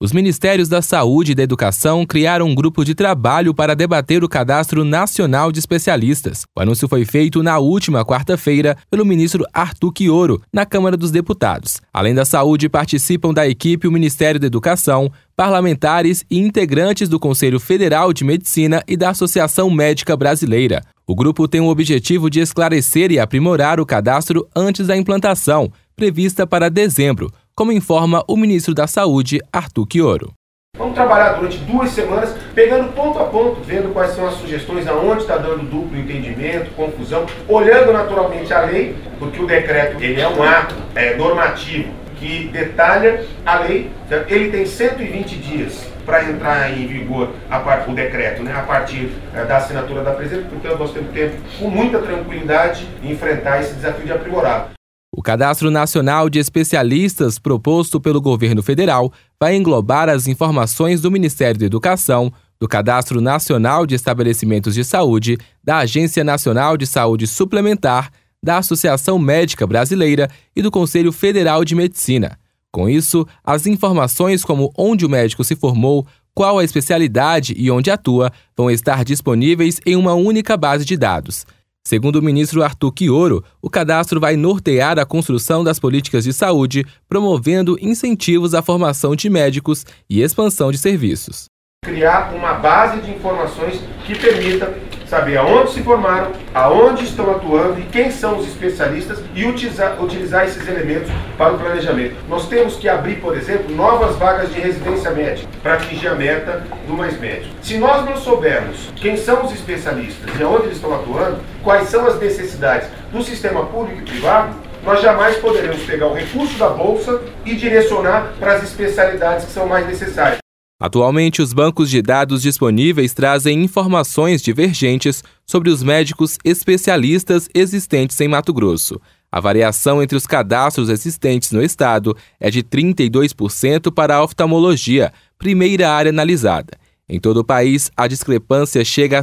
Os Ministérios da Saúde e da Educação criaram um grupo de trabalho para debater o Cadastro Nacional de Especialistas. O anúncio foi feito na última quarta-feira pelo ministro Arthur Quioro, na Câmara dos Deputados. Além da saúde, participam da equipe o Ministério da Educação, parlamentares e integrantes do Conselho Federal de Medicina e da Associação Médica Brasileira. O grupo tem o objetivo de esclarecer e aprimorar o cadastro antes da implantação, prevista para dezembro, como informa o ministro da Saúde, Arthur Quioro. Vamos trabalhar durante 2 semanas, pegando ponto a ponto, vendo quais são as sugestões, aonde está dando duplo entendimento, confusão, olhando naturalmente a lei, porque o decreto ele é um ato normativo que detalha a lei. Ele tem 120 dias para entrar em vigor o decreto, a partir da assinatura da presidente, porque nós temos tempo com muita tranquilidade de enfrentar esse desafio de aprimorá-lo. O Cadastro Nacional de Especialistas proposto pelo governo federal vai englobar as informações do Ministério da Educação, do Cadastro Nacional de Estabelecimentos de Saúde, da Agência Nacional de Saúde Suplementar, da Associação Médica Brasileira e do Conselho Federal de Medicina. Com isso, as informações como onde o médico se formou, qual a especialidade e onde atua vão estar disponíveis em uma única base de dados. Segundo o ministro Arthur Quioro, o cadastro vai nortear a construção das políticas de saúde, promovendo incentivos à formação de médicos e expansão de serviços. Criar uma base de informações que permita saber aonde se formaram, aonde estão atuando e quem são os especialistas e utilizar esses elementos para o planejamento. Nós temos que abrir, por exemplo, novas vagas de residência médica para atingir a meta do Mais Médico. Se nós não soubermos quem são os especialistas e aonde eles estão atuando, quais são as necessidades do sistema público e privado, nós jamais poderemos pegar o recurso da Bolsa e direcionar para as especialidades que são mais necessárias. Atualmente, os bancos de dados disponíveis trazem informações divergentes sobre os médicos especialistas existentes em Mato Grosso. A variação entre os cadastros existentes no estado é de 32% para a oftalmologia, primeira área analisada. Em todo o país, a discrepância chega a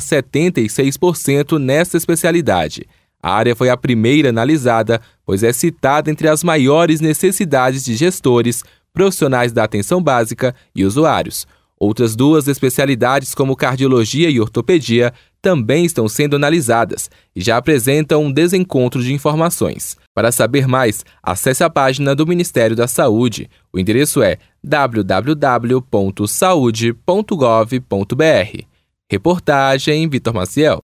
76% nesta especialidade. A área foi a primeira analisada, pois é citada entre as maiores necessidades de gestores, profissionais da atenção básica e usuários. Outras 2 especialidades, como cardiologia e ortopedia, também estão sendo analisadas e já apresentam um desencontro de informações. Para saber mais, acesse a página do Ministério da Saúde. O endereço é www.saude.gov.br. Reportagem Vitor Maciel.